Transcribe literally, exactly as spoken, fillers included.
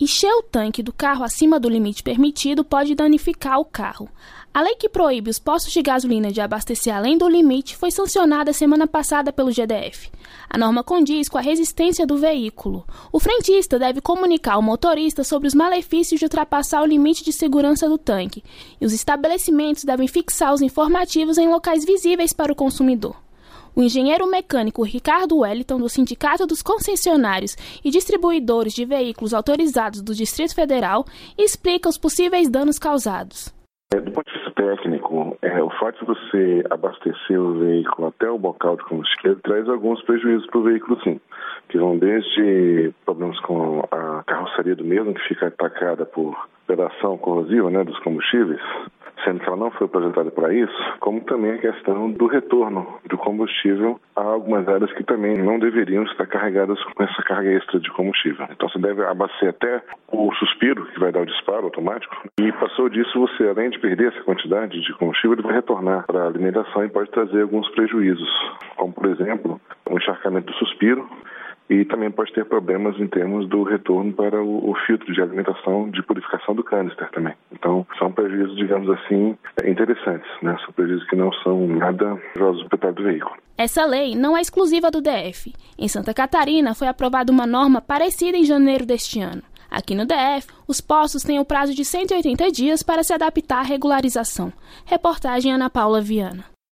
Encher o tanque do carro acima do limite permitido pode danificar o carro. A lei que proíbe os postos de gasolina de abastecer além do limite foi sancionada semana passada pelo G D F. A norma condiz com a resistência do veículo. O frentista deve comunicar ao motorista sobre os malefícios de ultrapassar o limite de segurança do tanque, e os estabelecimentos devem fixar os informativos em locais visíveis para o consumidor. O engenheiro mecânico Ricardo Wellington, do Sindicato dos Concessionários e Distribuidores de Veículos Autorizados do Distrito Federal, explica os possíveis danos causados. Do ponto de vista técnico, é, o fato de você abastecer o veículo até o bocal de combustível traz alguns prejuízos para o veículo, sim. Que vão desde problemas com a carroceria do mesmo, que fica atacada por vedação corrosiva, né, dos combustíveis, sendo que ela não foi projetada para isso, como também a questão do retorno do combustível a algumas áreas que também não deveriam estar carregadas com essa carga extra de combustível. Então você deve abastecer até o suspiro, que vai dar o disparo automático, e passou disso você, além de perder essa quantidade de combustível, ele vai retornar para a alimentação e pode trazer alguns prejuízos, como por exemplo, o encharcamento do suspiro, e também pode ter problemas em termos do retorno para o, o filtro de alimentação, de purificação do canister também. Então, são prejuízos, digamos assim, interessantes, né? São prejuízos que não são nada justosos do proprietário do veículo. Essa lei não é exclusiva do D F. Em Santa Catarina, foi aprovada uma norma parecida em janeiro deste ano. Aqui no D F, os postos têm o prazo de cento e oitenta dias para se adaptar à regularização. Reportagem Ana Paula Viana.